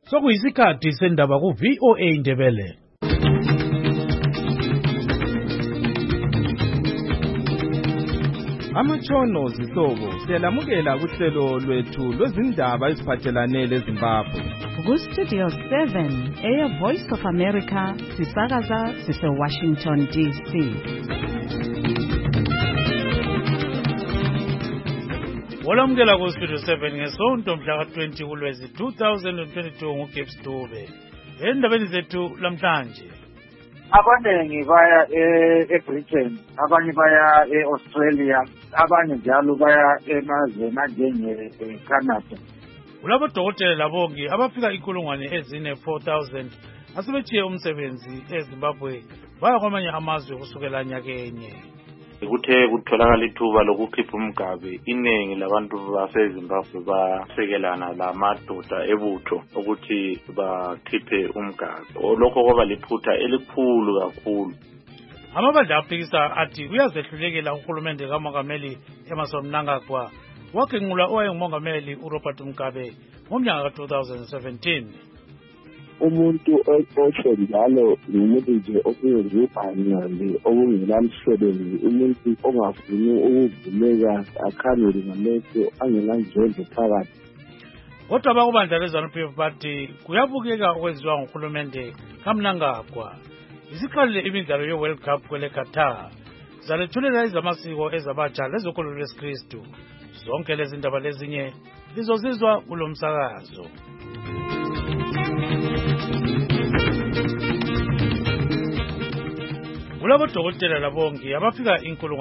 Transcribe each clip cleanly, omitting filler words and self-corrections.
Sokuyisikhathi sendaba ku VOA Ndebele. Amatshono zihlobo siyalamukela kuhlelo lwethu lwezindaba eziphathelane leZimbabwe. Ku-Studio 7 Air Voice of America sisakaza sise-Washington DC. Olamukela ku-Studio 7 ngesonto mhla ka-20 kuLwezi 2022 nguGibbs Dube. Endabeni zethu lamhlanje. Abanengi baya eBritain, abanye baya eAustralia, abanye njalo baya emazweni anjenge-Canada. Kulabo dokotela labongi abafika 4,000 asebethiye umsebenzi eZimbabwe baya kwamanye amazwe kusukela nyakenye. Kuthe kutholakala ithuba lokukhipha umgabe, iningi labantu baseZimbabwe basekelana lamadoda ebutho ukuthi bakhiphe umgabe. Lokho kwaba liphutha elikhulu kakhulu. Amabandla aphikisa athi kuyazehlulekela uhulumende kaMongameli Emmerson Mnangagwa wagenqula owayengumongameli uRobert Mugabe ngomnyaka ka-2017. Umuntu otsho njalo ngumuntu nje okungenza ubhanyane okungelamsebenzi, umuntu ongafuni ukuvumeka akhangele ngamehlo angenanzondo phakathi. Kodwa abakubandla leZANU-PF bathi kuyabukeka okwenziwa nguhulumende kaMnangagwa. Isiqalile imidlalo ye-World Cup kwele Qatar zalethulela ezamasiko ezabatsha lezokholo lwesikristu. Zonke lezi ndaba lezinye lizozizwa kulo msakazo. Kulabo dokotela labongi abafika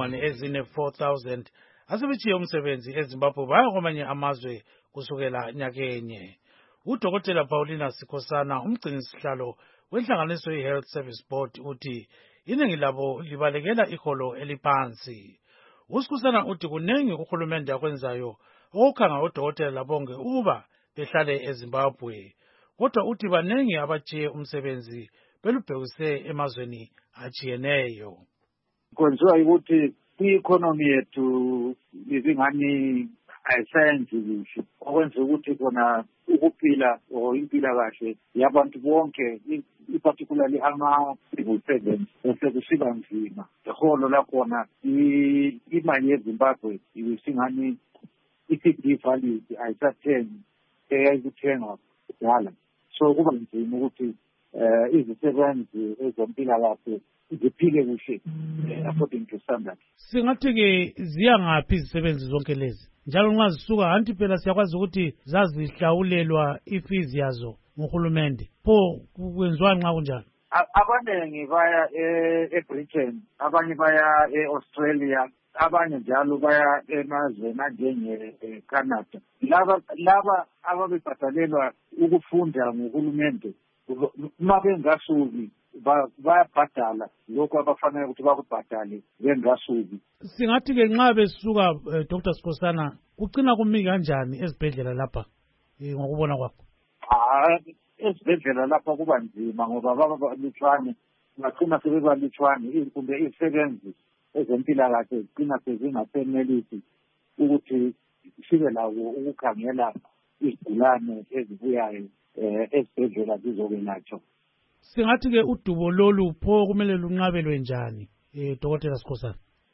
4,000 asebethiye umsebenzi eZimbabwe baya kwamanye amazwe kusukela nyakenye. Udokotela Paulina Sikhosana, umgcinisihlalo wenhlanganiso ye-Health Service Board, uthi iningi labo libalekela iholo eliphansi. Usikhosana uthi kunengi uhulumende akwenzayo okukhanga udokotela labonge ukuba behlale eZimbabwe. Kodwa uthi banengi abatshiye umsebenzi belubhekise emazweni ajiyeneyo. Kwenziwa ukuthi i-economy yethu izingani ayisayenzi kuhle, okwenza ukuthi khona ukuphila or impilakahle yabantu bonke, particularly ama-civil servants, sekushiba nzima. Iholo lakhona imali yeZimbabwe isingani i-value ayisathengi eyayikuthenga kudala. So kuba nzima ukuthi izisebenzi ezempilakahle ziphile kuhle according to standard. Singathi-ke ziyangaphi izisebenzi zonke lezi? Njalo nxa zisuka anti phela siyakwazi ukuthi zazihlawulelwa ifees yazo nguhulumende. Pho kwenziwa nxa kunjalo? Abanengi baya eBritain, abanye baya eAustralia, abanye njalo baya emazweni anjenge-Canada. Laba ababebhadalelwa ukufunda nguhulumende uma bengasuki bayabhadala lokho abafanele ukuthi bakubhadale bengasuki. Singathi-ke nxa besuka Dr. Sikhosana kucina kumi kanjani ezibhedlela lapha ngokubona kwakho? Ezibhedlela lapha kuba nzima ngoba baba balutshwane, bacina sebebalutshwane, kumbe izisebenzi ezempilakahle zicina sezingasenelisi ukuthi sibe lawo ukukhangela izigulane ezibuyayo esibhedlela zizokwelatshwa. Singathi-ke udubo lolu pho kumele lunqabelwe njani, Dr. Sikhosana?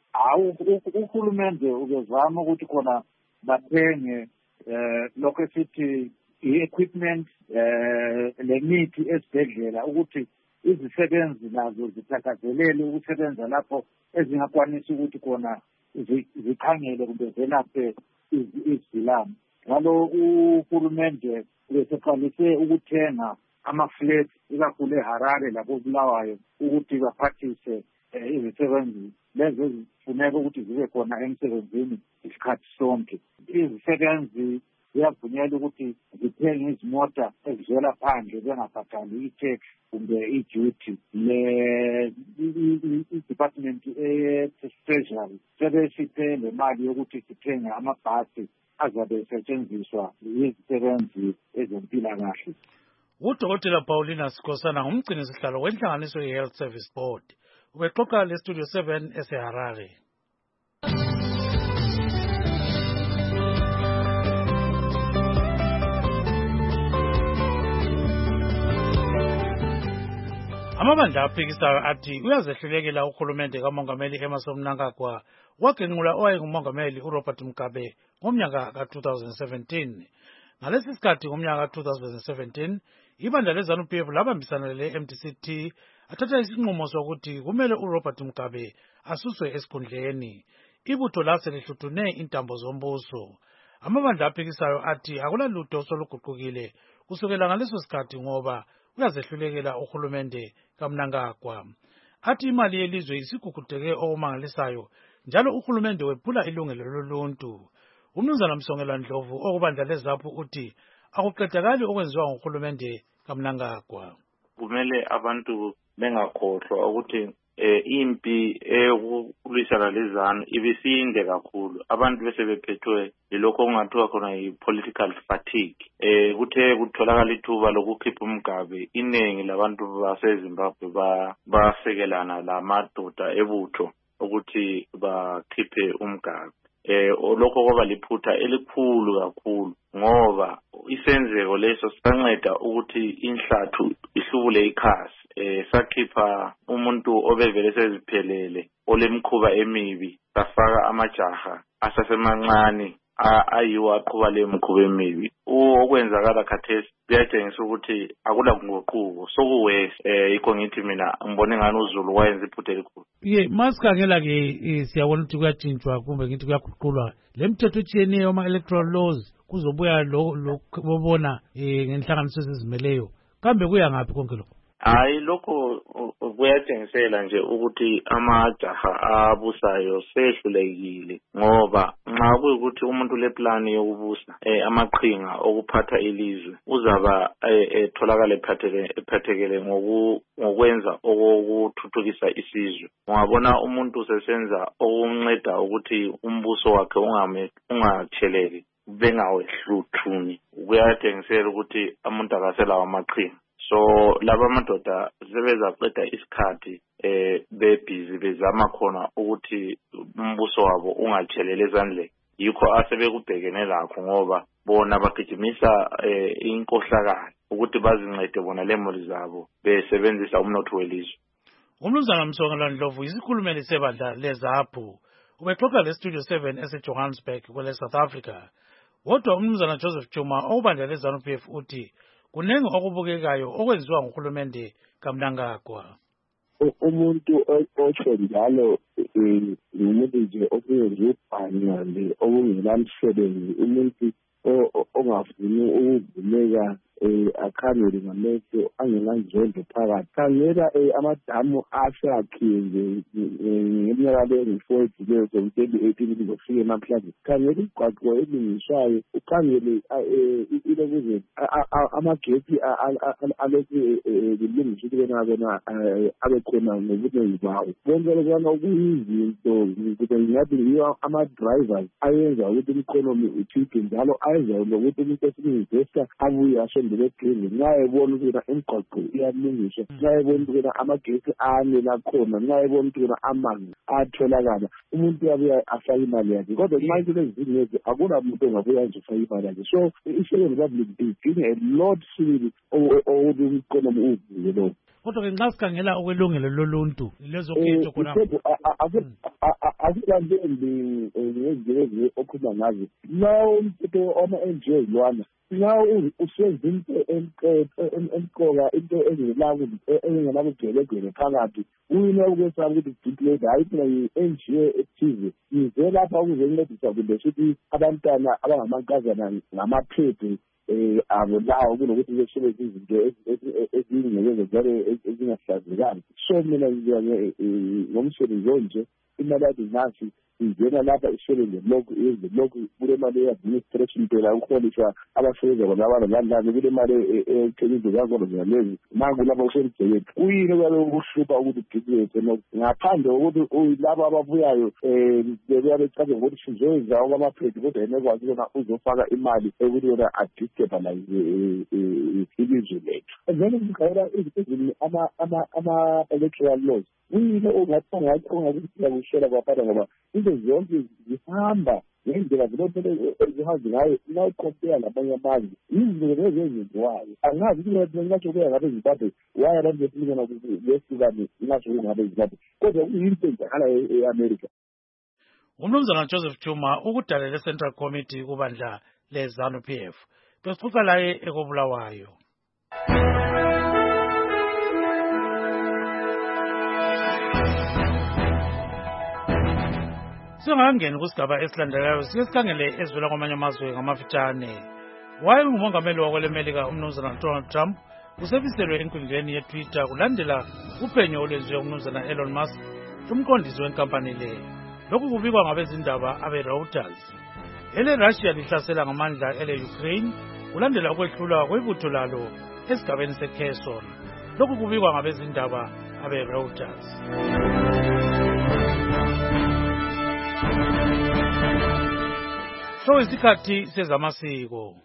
Uhulumende ubezama ukuthi khona bathenge lokho esithi i-equipment lemithi esibhedlela ukuthi izisebenzi nazo zithakazelele ukusebenza lapho ezingakwanisi ukuthi khona zikhangele kumbe zelaphe izigulane. Ngalo uhulumende beseqalise ukuthenga ama-flats ikakhulu eHarare lapho Bulawayo ukuthi baphathise izisebenzi lezo ezifuneka ukuthi zibe khona emsebenzini isikhathi sonke. Izisebenzi ziyavunyelwa ukuthi zithenge izimota ezivela phandle bengabhadali i-tax kumbe i-duty. I-Department ye-Treasury sebesiphe le mali yokuthi sithenge amabhasi azabe esetshenziswa yizisebenzi ezempilakahle. Udokotela Paulina Sikhosana ngumgcinisihlalo wenhlanganiso ye-Health Service Board. Ubexoxa leStudio 7 eseHarare. Amabandla aphikisayo athi uyazehlulekela uhulumende kaMongameli Emmerson Mnangagwa wagenqula owayengumongameli uRobert Mugabe ngomnyaka ka-2017. Ngalesi sikhathi ngomnyaka ka-2017 ibandla leZANU-PF labambisana le-MDC-T athatha isinqumo sokuthi kumele uRobert Mugabe asuswe esikhundleni. Ibutho lase lihluthune intambo zombuso. Amabandla aphikisayo athi akulalutho soluguqukile kusukela ngaleso sikhathi ngoba uyazehlulekela uhulumende kaMnangagwa. Athi imali yelizwe isigugudeke okumangalisayo njalo uhulumende wephula ilungelo loluntu. Umnumzana Msongelwa Ndlovu okubandla leZAPHU uthi akuqedakali okwenziwa nguhulumende kaMnangagwa. Kumele abantu bengakhohlwa ukuthi impi eyokulwisana lezanu ibisinde kakhulu. Abantu bese bephethwe yilokho okungathiwa khona yi-political fatigue. Kuthe kutholakala ithuba lokukhipha uMgabe, iningi labantu baseZimbabwe basekelana lamadoda ebutho ukuthi bakhiphe uMgabe. Lokho kwaba liphutha elikhulu kakhulu ngoba isenzeko leso sanceda ukuthi inhlathu ihlubule ikhasi. Sakhipha umuntu obevele seziphelele olemkhuba emibi, safaka amajaha asasemancane ayiwo aqhuba le mkhuba emibi. Okwenzakala khathesi kuyatshengisa ukuthi akula nguquko sokuwese. Yikho ngithi mina ngibone ngani uZulu wayenza iphutha elikhulu. Masikhangela ke siyabona ukuthi kuyatshintshwa kumbe ngithi kuyaguqulwa le mithetho etshiyeneyo ama-electoral laws kuzobuya lokubona ngenhlanganiso ezizimeleyo. Kambe kuya ngaphi konke lokho? Hayi, lokho kuyatshengisela nje ukuthi amajaha abusayo sehlulekile ngoba nxa kuyikuthi umuntu leplani yokubusa amaqhinga okuphatha ilizwe uzaba etholakala ephathekele ngokwenza okuthuthukisa isizwe. Ungabona umuntu sesenza okunceda ukuthi umbuso wakhe ungatheleki bengawehluthuni, kuyatshengisela ukuthi umuntu akaselawo amaqhinga. So laba madoda sebezaqeda isikhathi bebhizi bezama khona ukuthi umbuso wabo ungathelele ezandleni. Yikho asebekubhekene lakho ngoba bona bagijimisa inkohlakalo ukuthi bazincede bona lemuli zabo besebenzisa umnotho welizwe. Umnumzana Msongelwa Ndlovu isikhulumeli sebandla leZAPHU ubexoxa leStudio 7 eseJohannesburg kwele South Africa. Kodwa umnumzana Joseph Chuma okubandla leZANU-PF uthi kunenge okubukekayo okwenziwa nguhulumende kaMnangagwa. Umuntu otsho njalo umuntu nje obuyenza ubhanyane okungelamsebenzi, umuntu ongafuni ukuvuleka akhangele ngamehlo angenanzondo phakathi. Khangela amadamu asakhiwe ngeminyaka le-4 edileyo ngo-2018 kuzofika namhlanje. Khangela igqwaqwa elungiswayo, ukhangele ilokuze amagetsi alokhu kulungiswa ukubena abe khona ngobunengi bawo. Bonke lokwana okuyizinto ukuthi ngingathi yiyo ama-drivers ayenza ukuthi i-economy ithuthe njalo ayenza lokuthi umuntu esinivesta abuye asondele ephezulu nxa ebona ukuthi imigwaqo iyalungiswa, nxa ebona ukuthi amagesi anele akhona, nxa ebona ukuthi amanzi atholakala, umuntu uyabuya afake imali yakhe. Kodwa nxa into lezi zingezi akula muntu ongabuya azofaka imali yakhe. So i-Second Republic is doing a lot sibili ukuthi i-economy uvuke lokho. Kodwa-ke nxa sikhangela okwelungelo loluntu lezokhetho khona akulantembi ngezinto okhuluma ngazo. Now umthetho wama-NGOs lwana now usenza into emqoka, into engenabugwelegwele phakathi. Uyina ukwesaba ukuthi declare hayi phela yi-NGO ethize ize lapha ukuzencedisa kumbe futhi abantwana abangamankazana ngamaphephe abo lawo kunokuthi besebenzise izinto ezingekeze njalo ezingahlazekanga. So mina ngomsebenzi onje imali yakhe nasi ingena lapha isebenze lokhu yenze lokhu kule mali ye-administration phela ukuholisha abasebenzi bonabana landlane kule mali ethelizwe kakolo zinalezi nangu lapha usemgcekeni. Kuyini okuyabe ukuhlupha ukuthi udikilethe ngaphandle kokuthi laba ababuyayo bebuya becabe ngokuthi sizoyenza okwamaphethe kodwa yena ekwazi ukona uzofaka imali ekuthi yona adestabilize ilizwe lethu. Then ngikhayela ama-electoral laws kuyini ongakuthila kuhlela kwaphatha ngoba into zonke zihamba ngendlela zilomele ezihambe ngayo nawukompea nabanye amazwe izinto lezi ezenziwayo angazi ukuthi ngingasho kuya ngabe Zimbabwe waya abantu bephilingana yehlukane ngingasho ngabe Zimbabwe kodwa kuyinto enjalo eAmerica. Umnumzana Joseph Chuma ukudalela Central Committee kubandla leZANU-PF besixoxa laye ekobulawayo. Singangeni kusigaba esilandelayo sike sikhangele ezivela kwamanye amazwe ngamafitshane. Wayengumongameli wakweMelika umnumzana Donald Trump usebiselwe enkundleni yeTwitter kulandela uphenyo olwenziwe umnumzana Elon Musk umqondisi wenkampani le. Lokhu kubikwa ngabezindaba abeReuters. Russia lihlasela ngamandla Ukraine kulandela ukwehlulwa kwebutho lalo esigabeni seKherson. Lokhu kubikwa ngabezindaba abeReuters. So isikhathi sezamasiko.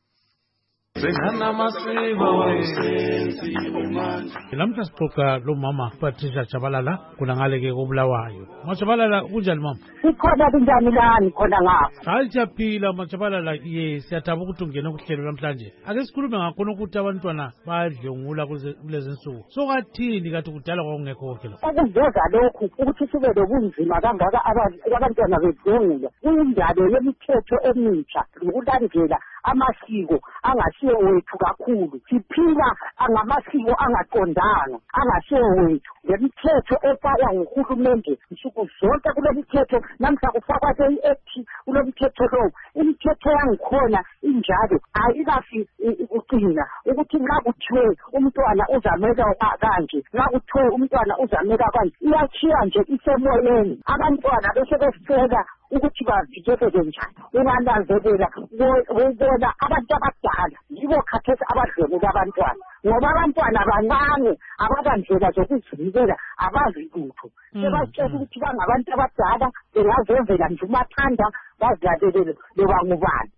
Lamhla sixoxa lo mama Patricia Chabalala kunangale-ke kobulawayo. Machabalala kunjani mama? Sikhona kunjani lani khona ngapha? Hayi siyaphila Machabalala, ye siyathaba ukuthi ungene kuhlelo namhlanje. Ake sikhulume ngakhona ukuthi abantwana bayadlengula kulezi nsuku. So kathini kathi kudala kwakungekho konke lokho? Ukuveza lokhu ukuthi sibe lobunzima kangaka abantwana bedlengula kuyindalo yemithetho emitsha ukulandela amasiko angasiyo wethu kakhulu. Siphila ngamasiko angaqondanga angasiyo wethu. Lemithetho efakwa nguhulumende nsuku zonke kule mithetho namhla kufakwa i-act kule mithetho lo. Imithetho yangikhona injalo ayikafi ukuqina ukuthi nxa kuthiwe umntwana uzameka kanje nxa kuthiwe umntwana uzameka kanje iyachiya nje isemoyeni. Abantwana bese besicela ukuthi bavikeleke njani. Ungananzelela ubona abantu abadala yibo khathesi abadlengula abantwana ngoba abantwana bancane ababandlela zokuzivikela abazi lutho. Sebasitshela ukuthi bangabantu abadala bengazenzela nje umathanda bazilalelele loba ngubani.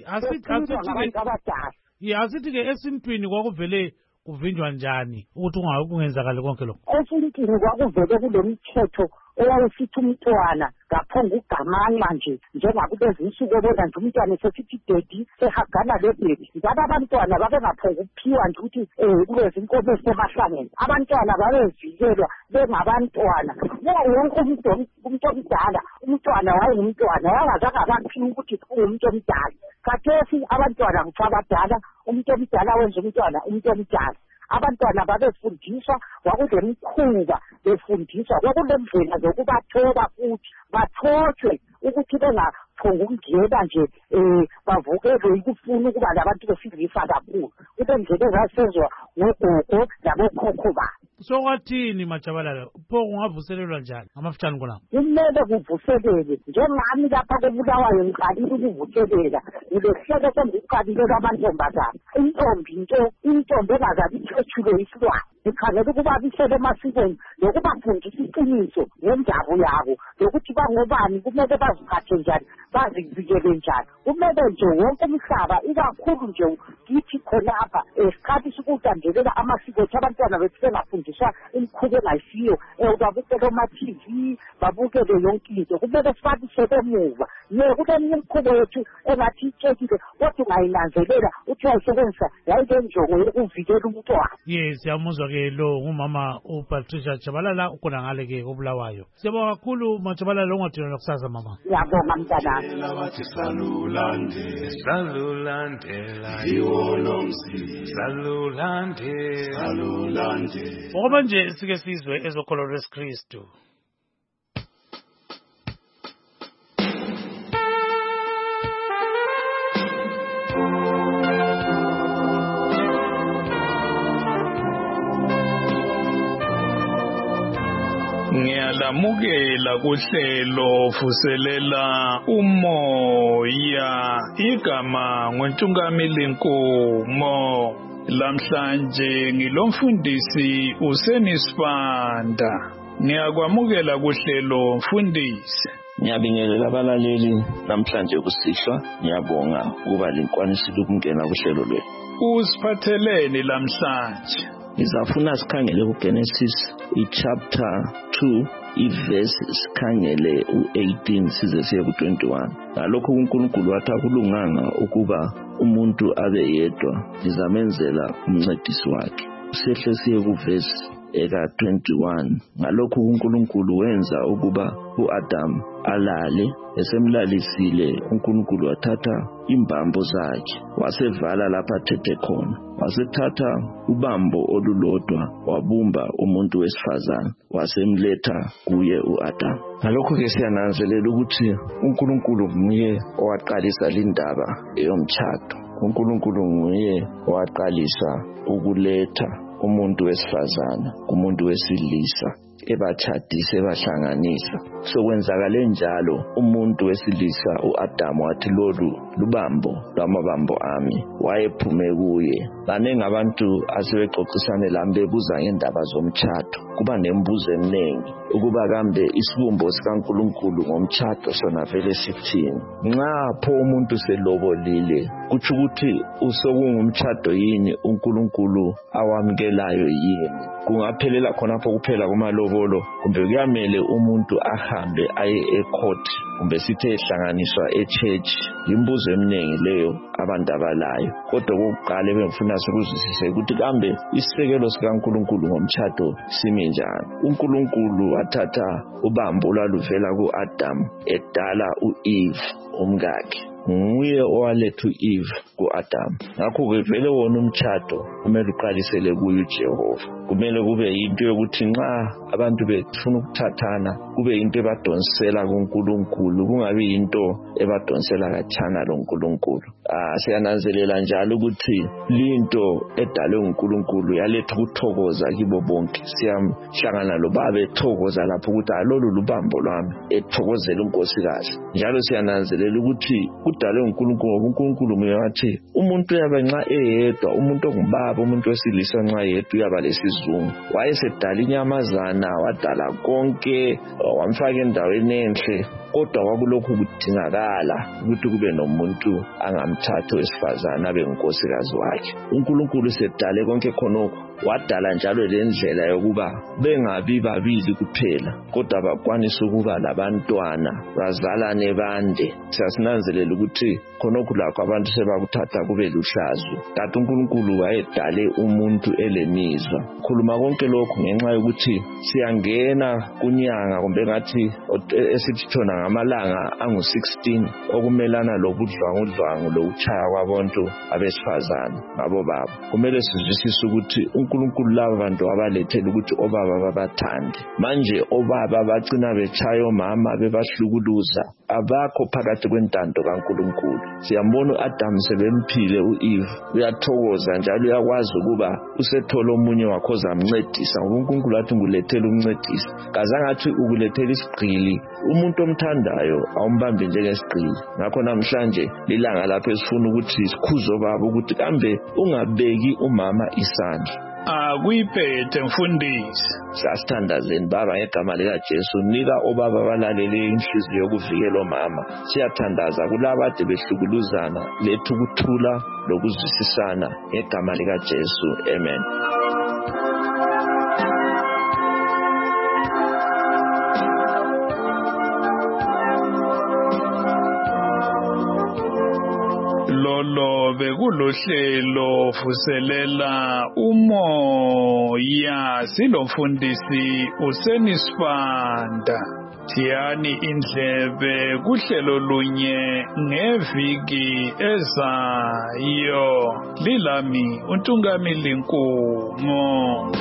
Asithi-ke esintwini kwakuvele kuvinjwa njani ukuthi kungenzakali konke lokho? Esintwini kwakuvele kulemithetho eyayisithi umntwana ngaphonga ugamanxa nje njengakulezi insuku obona nje umntwana esesithi dedi sehagana lebhebi. Njalo abantwana babengaphonga ukuphiwa nje ukuthi kulezi inkomo esemahlangeni. Abantwana babevikelwa bengabantwana. Wonke umuntu omdala umntwana wayengumntwana wangazange abaphiwa ukuthi ungumuntu omdala. Khathesi abantwana kuthiwa abadala umuntu omdala wenza umntwana umuntu omdala. Abantwana babefundiswa kwakulemikhuba befundiswa kwakulendlela zokubathoba futhi bathotshwe ukuthi bengaphonga ukungena nje bavukelwe ukufuna ukuba labantu besilisa kakhulu. Kulendlela ezasenzwa ngogogo labokhokho babo. So kwathini Machabalala pho kungavuselelwa njani ngamafitshane khona? Kumele kuvuselele njengami lapha kobulawayo ngiqalile ukuvuselela ngilehlelo sengiqalile lamantombazana. Intombi engakabi ithethule isilwane ngikhangela ukuba bisele emasikweni lokubafundisa iqiniso ngendaba yabo lokuthi bangobani kumele baziphathe njani bazivikele njani. Kumele nje wonke umhlaba ikakhulu nje kithi khonapha esikhathi sokulandelela amasiko ethu abantwana bethu bengafundiswa imikhuba engayisiyo babukele oma-TV babukele yonke into. Kumele sibabisele emuva kuleminye imikhuba yethu engathi itshekile kodwa ungayinanzelela uthi wayisebenzisa yayile njongo yokuvikela umntwana. Siyamuzwa-ke lo ngumama uPatricia Chabalala ukhona ngale-ke kobulawayo. Siyabonga kakhulu Machabalala ungadinelwa kusasa mama. Ngiyabonga mntanami. Ngoba nje sike sizwe ezokholo lwesikristu. Ngiyalamukela kuhlelo vuselela umoya igama ngoNtungamili Nkomo. Lamhlanje ngilomfundisi uSenisibanda. Ngiyakwamukela kuhlelo mfundisi. Ngiyabingelela abalaleli namhlanje kusihlwa. Ngiyabonga ukuba linkwanisile ukungena kuhlelo lwethu. Usiphatheleni lamhlanje? Ngizafuna sikhangele kuGenesis chapter 2 ivesi sikhangele u-18 size siye ku-21. Ngalokho uNkulunkulu wathi akulunganga ukuba umuntu abe yedwa, ngizamenzela umncedisi wakhe. Sihle siye kuvesi eka-21. Ngalokho uNkulunkulu wenza ukuba u-Adamu alale. Esemlalisile uNkulunkulu wathatha imbambo zakhe wasevala lapha athethe khona, wasethatha ubambo olulodwa wabumba umuntu wesifazane wasemletha kuye u-Adamu. Ngalokho-ke siyananzelela ukuthi uNkulunkulu nguye owaqalisa lindaba eyomtshado. uNkulunkulu nguye owaqalisa ukuletha umuntu wesifazana kumuntu wesilisa, ebatshadise bahlanganisa. Sokwenzakale njalo umuntu wesilisa u-Adamu wathi lolu lubambo lwamabambo ami, wayephume kuye. Banengi abantu asebexoxisane lami bebuza ngendaba zomtshado. Kuba nembuzo eminingi ukuba kambe isibumbo sikaNkulunkulu ngomtshado sona vele sithini. Nxa pho umuntu selobolile kutsho ukuthi usokungumtshado yini uNkulunkulu awamukelayo yini? Kungaphelela khonapho kuphela kumalobolo, kumbe kuyamele umuntu ahambe aye ecourt, kumbe sithe ehlanganiswa echurch? Imbuzo eminingi leyo abantu abalayo. Kodwa kokuqala bengifuna sikuzwisise ukuthi kambe isisekelo sikaNkulunkulu ngomtshado simi njani. uNkulunkulu wathatha ubambo olwaluvela ku-Adamu edala u-Eve umkakhe. Nguye owaletha u-Eve ku-Adamu. Ngakho-ke vele wona umtshado kumele uqalisele kuye uJehova. Kumele kube yinto yokuthi nxa abantu befuna ukuthathana kube yinto ebadonsela kuNkulunkulu, kungabi yinto ebadonsela khatshana loNkulunkulu. Siyananzelela njalo ukuthi linto edalwe uNkulunkulu yaletha ukuthokoza kibo bonke. Siyahlangana lobaba ethokoza lapho ukuthi lolu lubambo lwami, ethokozela unkosikazi. Njalo siyananzelela ukuthi kudalwe uNkulunkulu ngoba uNkulunkulu nguye wathi umuntu uyabe nxa eyedwa, umuntu ongubaba, umuntu wesilisa nxa yedwa uyaba lesizungu. Wayesedala inyamazana, wadala konke, wamfaka endaweni enhle, kodwa kwakulokhu kudingakala ukuthi kube nomuntu angamthatha wesifazane abe ngunkosikazi wakhe. uNkulunkulu sedale konke khonokho, wadala njalo lendlela yokuba bengabi babili kuphela, kodwa bakwanisa ukuba labantwana, bazalane bande. Siyasinanzelela ukuthi khonokho lakho abantu sebakuthatha kube luhlazo. Kanti uNkulunkulu wayedale umuntu elemizwa. Khuluma konke lokho ngenxa yokuthi siyangena kunyanga, kumbe ngathi esithi thona ngamalanga angu-16 okumelana lobudlwangudlwangu lokuchaya kwabantu abesifazane ngabo baba. Kumele sizwisise ukuthi uNkulunkulu laba bantu abalethele ukuthi obaba babathande. Manje obaba bacina bechaya omama bebahlukuluza. Abakho phakathi kwentando kaNkulunkulu. Siyambona uAdamu sebemphile u-Eve, uyathokoza njalo uyakwazi ukuba usethola omunye wakho zamncedisa. uNkulunkulu athi ngulethele umncedisi. Kazange athi ukulethela isigqili. Umuntu omthandayo awumbambi njengesigqili. Ngakho namhlanje lilanga lapho esifuna ukuthi sikhuze obaba ukuthi kambe ungabeki umama isandla. Akuyiphethe mfundisi. Sasithandazeni baba ngegama likaJesu, nika obaba abalalele inhliziyo yokuvikela omama. Siyathandaza kulabo ade behlukuluzana, letha ukuthula lokuzwisisana ngegama likaJesu. Amen. Lolo bekulohlelo vuselela umoya, silomfundisi uSenisibanda. Thiyani indlebe kuhlelo lunye ngeviki ezayo. Lilami uNtungamili Nkumo.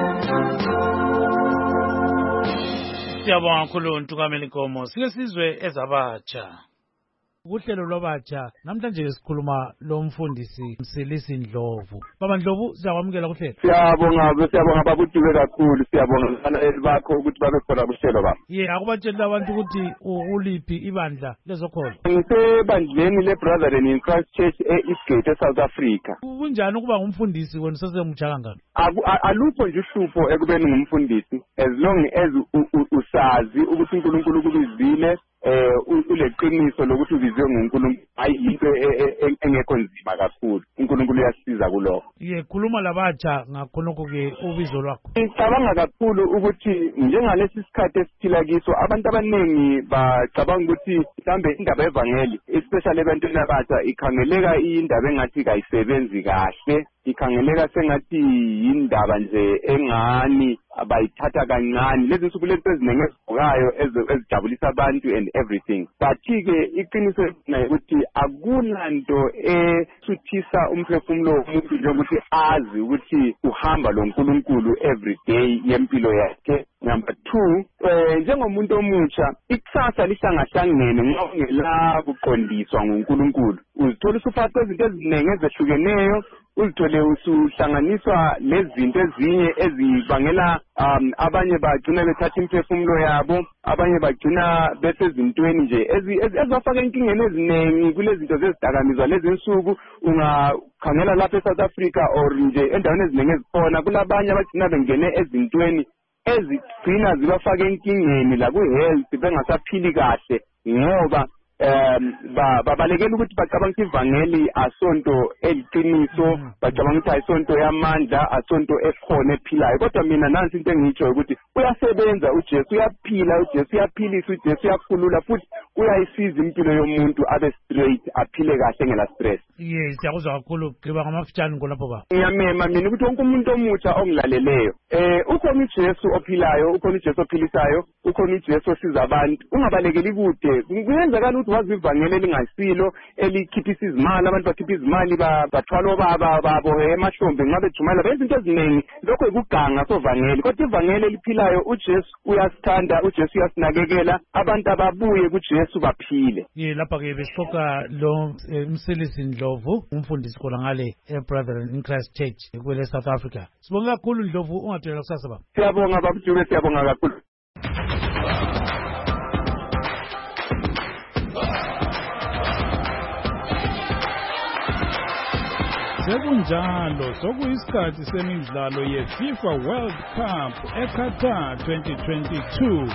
Siyabonga kakhulu uNtungamili Nkomo. Sike sizwe ezabatsha. Kuhlelo lwabatsha namhlanje sikhuluma lomfundisi Msilisi Ndlovu. Baba Ndlovu, siyakwamukela kuhlelo. Siyabonga babuthiwe kakhulu. Siyabonga abalaleli bakho ukuthi babe khona kuhlelo baba. Akubatshela abantu ukuthi uliphi ibandla lezokholwa. Ngisebandleni leBrethren in Christ Church eEastgate eSouth Africa. Kunjani ukuba ngumfundisi wena usesemutsha kangaka? Alupho nje uhlupho ekubeni ngumfundisi, as long as usazi ukuthi uNkulunkulu kubizile uleqiniso lokuthi ubizwe nguNkulunkulu hayi into engekho nzima kakhulu. uNkulunkulu uyasiza kulokho. Khuluma labatsha ngakhonokho ke ubizo lwakho. Ngicabanga kakhulu ukuthi njengalesi sikhathi esiphila kiso abantu abaningi bacabanga ukuthi mhlambe indaba evangeli especially ebantwini abatsha ikhangeleka indaba engathi kayisebenzi kahle, ikhangeleka sengathi indaba nje engani abayithatha kancane. Lezi nsuku lento eziningi ezivukayo ezijabulisa abantu and everything, but-ke iqiniso ukuthi akunanto esuthisa umphefumulo womuntu njengokuthi azi ukuthi uhamba lo nkulunkulu every day yempilo yakhe. Number 2, njengomuntu omutsha ikusasa lihlangahlangene nxa ungela kuqondiswa nguNkulunkulu. Uzithola usufaka kwezinto eziningi ezehlukeneyo, uzithole usuhlanganiswa lezinto ezinye ezibangela abanye bagcina bethatha imphefumulo yabo, abanye bagcina besezintweni nje ezibafaka enkingeni eziningi kulezi zinto zezidakamizwa lezi nsuku. Ungakhangela lapha eSouth Africa or nje endaweni eziningi ezikhona kulabanye abagcina bengene ezintweni ezigcina zibafaka enkingeni la ku-health bengasaphili kahle ngoba babalekela ukuthi bacabanga ukuthi ivangeli asonto eliqiniso, bacabanga ukuthi ayisonto yamandla, asonto ekhona ephilayo. Kodwa mina nansi into engiyitshoyo ukuthi uyasebenza uJesu, uyaphila uJesu, uyaphilisa uJesu, uyakhulula futhi uyayisiza impilo yomuntu abe straight, aphile kahle ngela stress. Siyakuzwa kakhulu gqiba ngamafitshane ngolapho ba. Ngiyamema mina ukuthi wonke umuntu omutsha ongilaleleyo ukhona uJesu ophilayo, ukhona uJesu ophilisayo, ukhona uJesu osiza abantu. Ungabalekeli kude. Kuyenzakala ukuthi wazi ivangeli elingasilo elikhiphisa izimali, abantu bakhipha izimali bathwala obaba babo emahlombe ngabe jumala benza into eziningi. Lokho ikuganga sovangeli. Kodwa ivangeli eliphilayo uJesu uyasithanda, uJesu uyasinakekela, abantu ababuye kuJesu baphile. Lapha ke besixoxa lo Msilisi Ndlovu, umfundisi khona ngale eBrethren in Christ Church kwele South Africa. Sibonga kakhulu Ndlovu, ungathelela kusasa baba. Siyabonga baba Dube, siyabonga kakhulu. Sekunjalo sokuyisikhathi semidlalo yeFIFA World Cup eQatar 2022.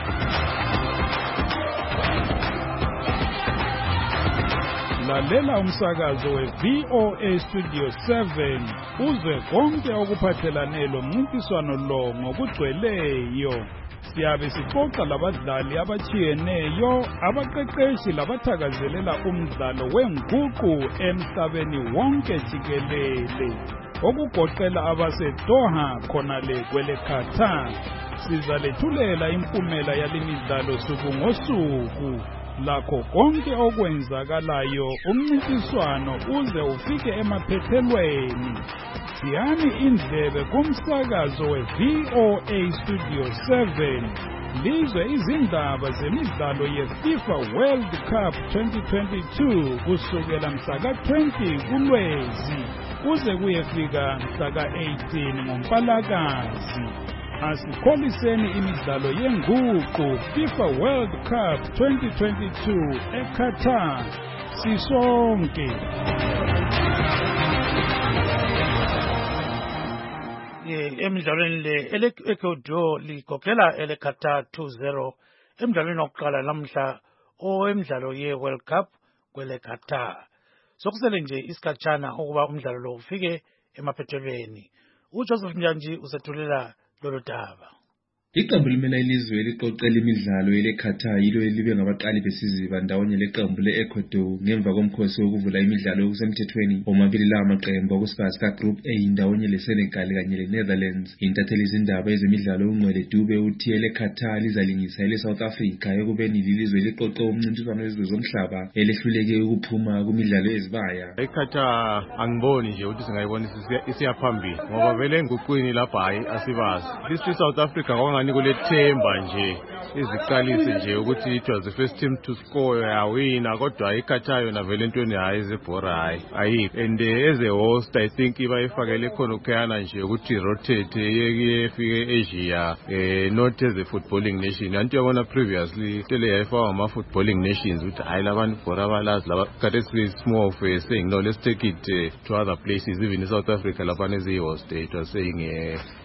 Lalela umsakazo weVOA Studio 7 uzwe konke okuphathelane lomncintiswano lo ngokugcweleyo. Siyabe sixoxa labadlali abachiyeneyo, abaqeqeshi labathakazelela umdlalo wenguqu emhlabeni wonke jikelele, okugoqela abaseDoha khonale kwele Qatar. Sizalethulela impumela yalemidlalo suku ngosuku, lakho konke okwenzakalayo umncintiswano uze ufike emaphethelweni. Siyani indlebe kumsakazo weVOA Studio 7 lizwe izindaba zemidlalo yeFIFA World Cup 2022 kusukela mhla ka-20 kuLwezi kuze kuyefika mhla ka-18 ngoMpalakazi. Asikholiseni imidlalo yenguqu FIFA World Cup 2022 eQatar sisonke. Emidlalweni le ele-Ecuador ligogela ele-Qatar 2-0 emidlalweni wokuqala namhla emidlalo ye-World Cup kwele Qatar. Sokusele nje isikhatshana ukuba umdlalo lo ufike emaphethelweni. uJoseph Njanji usethulela lolu daba. Iqembu limela ilizwe eliqoqela imidlalo ele-Qatar yilo elibe ngabaqali besiziba ndawonye leqembu le-Ecuador ngemva komkhosi wokuvula imidlalo okusemthethweni omabili la maqembu okusigaba sika-Group A ndawonye le-Senegal kanye le-Netherlands. Intatheli izindaba ezemidlalo uNgcwele Dube uthi ele-Qatar lizalingisa ele-South Africa ekubeni lilizwe eliqoqe umncintiswano wezizwe zomhlaba elehluleke ukuphuma kumidlalo ezibaya. eQatar angiboni nje ukuthi singayibona isiyaphambili ngoba vele enguqwini lapha hayi asibazi. South Africa kulethemba nje iziqalise nje ukuthi it was the first team to score yawina, kodwa iQatar yona vele entweni hayi ezebhora ayikho. And as a host I think bayifakele khona ukhayana nje ukuthi rotate yefike Asia not as a footballing nation. Anti yabona previously tele yayifaka ama footballing nations ukuthi hayi labantu bhora balazi laba it's more of saying no, let's take it to other places. Even in South Africa lapha as a host it was saying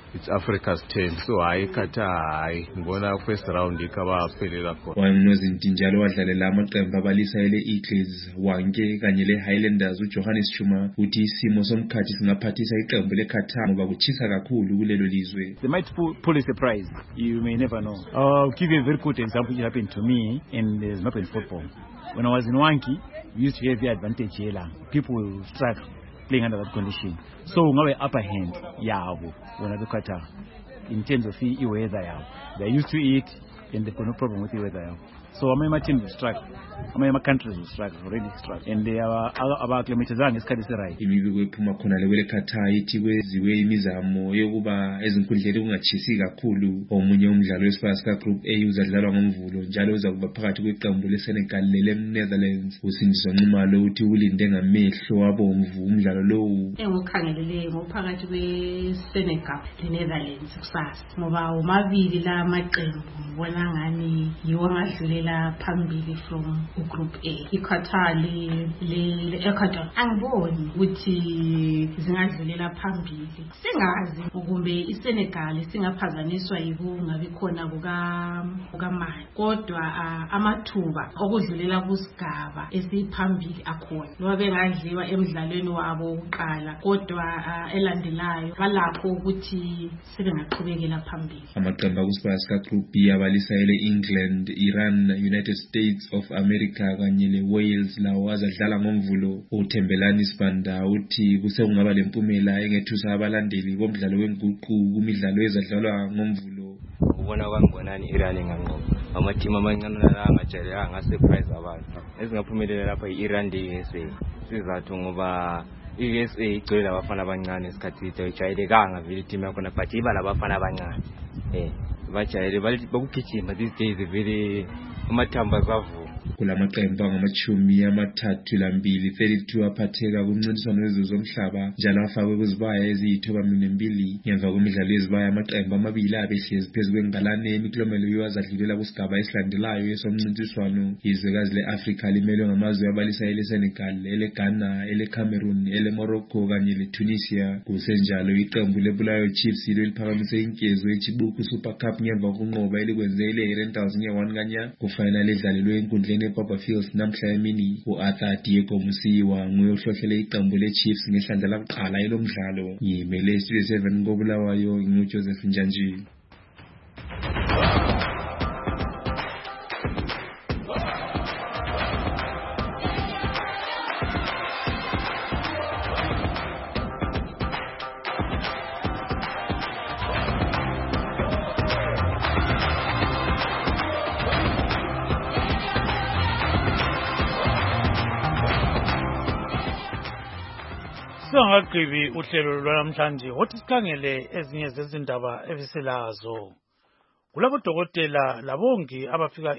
it's Africa's turn. So hayi Qatar hayi ngibona first round ikabaphelela khona. Wayenozinti njalo wadlalela amaqembu abalisa ele Eagles, Wanke kanye le Highlanders uJohannes Chuma uthi isimo somkhathi singaphathisa iqembu leQatar ngoba kuchisa kakhulu kulelo lizwe. They might pull a surprise. You may never know. I'll give you a very good example. It happened to me in the Zimbabwean football. When I was in Wanke, we used to have the advantage here. People will struggle playing under that condition. So we have upper hand yabo when I look at in terms of the weather. They're used to it and they've got no problem with the weather. So my team will struggle. My countries will struggle, already struggle. And they are abaklimatizanga isikhathi esirai. Imibiko ephuma khona le Qatar ithi kweziwe imizamo yokuba ezinkundleni kungachisi kakhulu. Omunye umdlalo wesifazwe kaGroup A uzadlalwa ngoMvulo njalo uzakuba phakathi kweqembu leSenegal leNetherlands. Usindiswa Nxumalo uthi ulinde ngamehlo abomvu umdlalo lowo. Engikhangelele ngophakathi kweSenegal leNetherlands kusasa. Ngoba umabili la maqembu ngibona ngani yiwo ngadlulela phambili from Group A. iQatar le Ecuador angiboni ukuthi zingadlulela phambili. Singazi ukumbe iSenegal singaphazanyiswa yikungabi khona kukamali. Kodwa amathuba okudlulela kusigaba esiphambili akhona. Ngoba bengadliwa emidlalweni wabo uqala kodwa elandelayo balapho ukuthi sebengaqhubekela phambili. Amaqembu akusipasi kaGroup B abalisa ele England, Iran, United States of America kanye le Wales lawo azadlala ngoMvulo. uThembelani Sibanda uthi kusengaba lempumela engethusa abalandeli bomdlalo wenguqu kumidlalo ezadlalwa ngoMvulo. Ubona kwangibonani Iran nganqoba amateam amancane la angajayele angasurprise abantu ezingaphumelela lapha iIran DSA sizathu ngoba iUSA igcwele abafana abancane isikhathi ejayelekanga vele team yakhona but iba labafana abancane bajayele bakugijima these days vele amathamba zavu. Kulamaqembu angamachumi amathathu lambili 32 aphatheka kumncintiswano wezomhlaba njalo afakwe kuzibaya eziyithobamnembili. Ngemva kwemidlalo yezibaya amaqembu amabili abehlezi phezu kwengalane emiklomelo yoazadlulela kusigaba esilandelayo esomncintiswano. Izwekazi leAfrika limelwe ngamazwe abalisa eleSenegal, eleGhana, eleCameroon, eleMorocco kanye leTunisia. Kusenjalo iqembu leBulawayo Chiefs liphakamise inkezo eChibuku Super Cup ngemva kokunqoba elikwenzele iRentals nge-1 kanya kufinal edlalelwe enkundleni ePapa Fields namhla emini. uArthur Diego Musiwa nguye ohlohlele iqembu leChiefs ngehlandla lakuqala elomdlalo. Yimele Studio 7 koBulawayo nguJoseph Njanji. Singaqhibi uhlelo lwanamhlanje wothi sikhangele ezinye zezindaba ebiselazo. Kulabo dokotela labongi abafika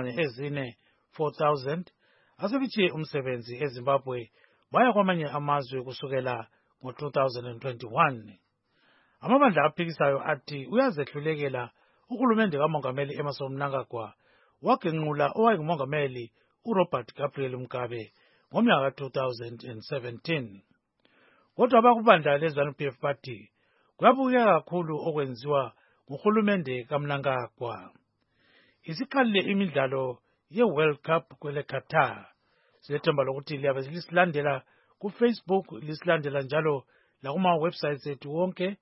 4,000 asebethiye umsebenzi eZimbabwe baya kwamanye amazwe kusukela ngo-2021. Amabandla aphikisayo athi uyazehlulekela uhulumende kaMongameli Emmerson Mnangagwa wagenqula owayengumongameli uRobert Gabriel Mugabe ngomnyaka ka-2017. Kodwa abakubandla leZANU-PF Party kuyabukeka kakhulu okwenziwa nguhulumende kaMnangagwa. Isikhalile imidlalo ye-World Cup kwele Qatar. Silethemba lokuthi liyabe lisilandela kuFacebook, lisilandela njalo lakuma websites ethu wonke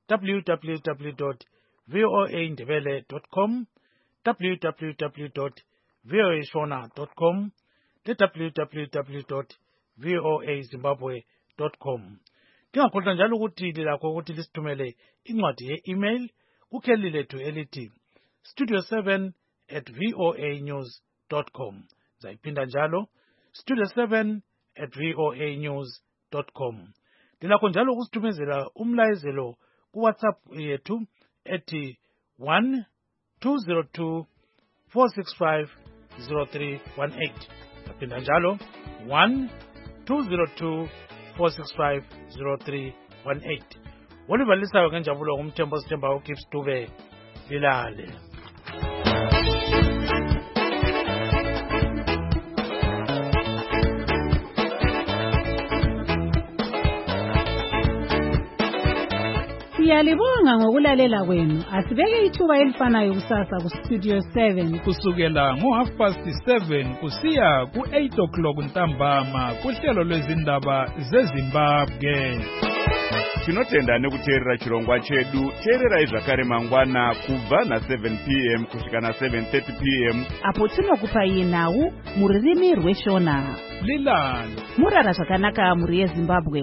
www.voaindebele.com, www.voashona.com, www.voazimbabwe.com. Ngiyakholwa njalo ukuthi lilakho ukuthi lisithumele incwadi ye-email kukheli lethu elithi studio7@voanews.com. Zayiphinda njalo studio7@voanews.com. Lilakho njalo ukusithumezela umlayezelo kuWhatsApp yethu ethi 1-202-465-0318. Zaphinda njalo 1-202-465-0318. Olivalisayo ngenjabulo ngumthembo sithemba uGibbs Dube. Lilale. Siyalibonga ngokulalela kwenu. Asibeke ithuba elifanayo kusasa kuStudio 7 kusukela ngo7:30 kusiya ku8 ntambama kuhlelo lwezindaba zeZimbabwe. Tinotenda nekuteerera chirongwa chedu. Teererai zvakare mangwana kubva na7 p.m. kusvika na7:30 p.m. apo tinokupai nhau mururimi rweshona. Lilani Murara zvakanaka muri yeZimbabwe.